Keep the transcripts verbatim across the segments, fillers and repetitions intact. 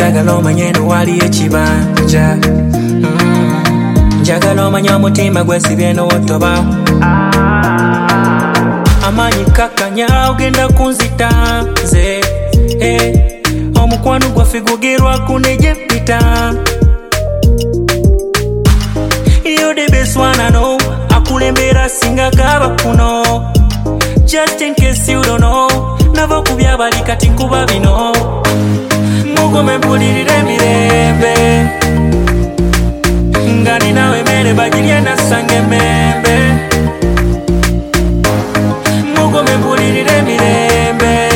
njagala omanye no wali ekibanja mm. Njagala omanye omutima gwesibye n'otoba amanyi kakanya ogenda kunzita nze eh. Omukwano gwaffe gugerwa kuneje pita. You're the best one I know. Akulembera singa kaba kuno. Just in case you don't know, nava kubya bali kati nkuba bino. Mugome mpulirire mirembe, ngani nawe mere bagirye nasange membe. Mugome mpulirire mirembe,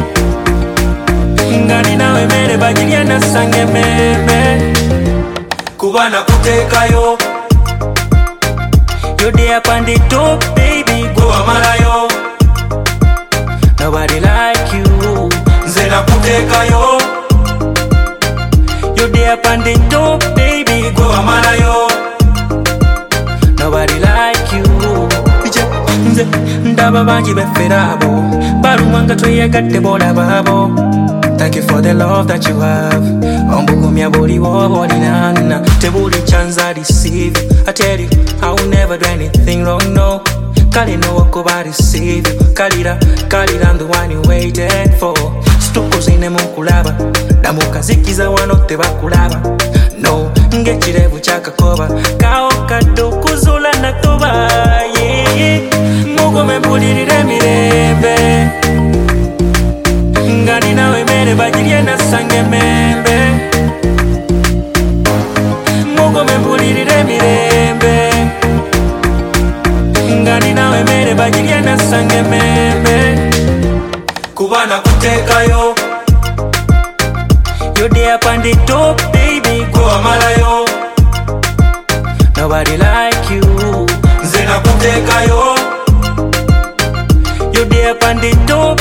ngani nawe mere bagirye nasange membe. Kuba nakutekayo, you're there up on the top, baby, go amalayo. Nobody like you, nze nakutekayo. You're there up on the top, baby, go amalayo. Nobody like you. Nze ndaba banji beferabo, balumanga tweyegadde bola babo. Thank you for the love that you have. Ombugumya boli woboli nana. Tebuli chanza deceive you. I tell you, I will never do anything wrong, no. Kali no wakuba deceive you. Kalira, kalira, I'm the one you waited for. Stuko zine mukulaba, damuka zikiza wano teba kulaba. No, ngechirevu chaka koba, kao kado kuzula na toba. Yeah, yeah. Mugome mpulirire mirembe, ngani nawe mere bagirye nasange membe. Mugome mpulirire mirembe, ngani nawe mere bagirye nasange membe. Kuba nakutekayo, you're there up on the top, baby, go amalayo. Nobody like you, nze nakutekayo. You're there up on the top,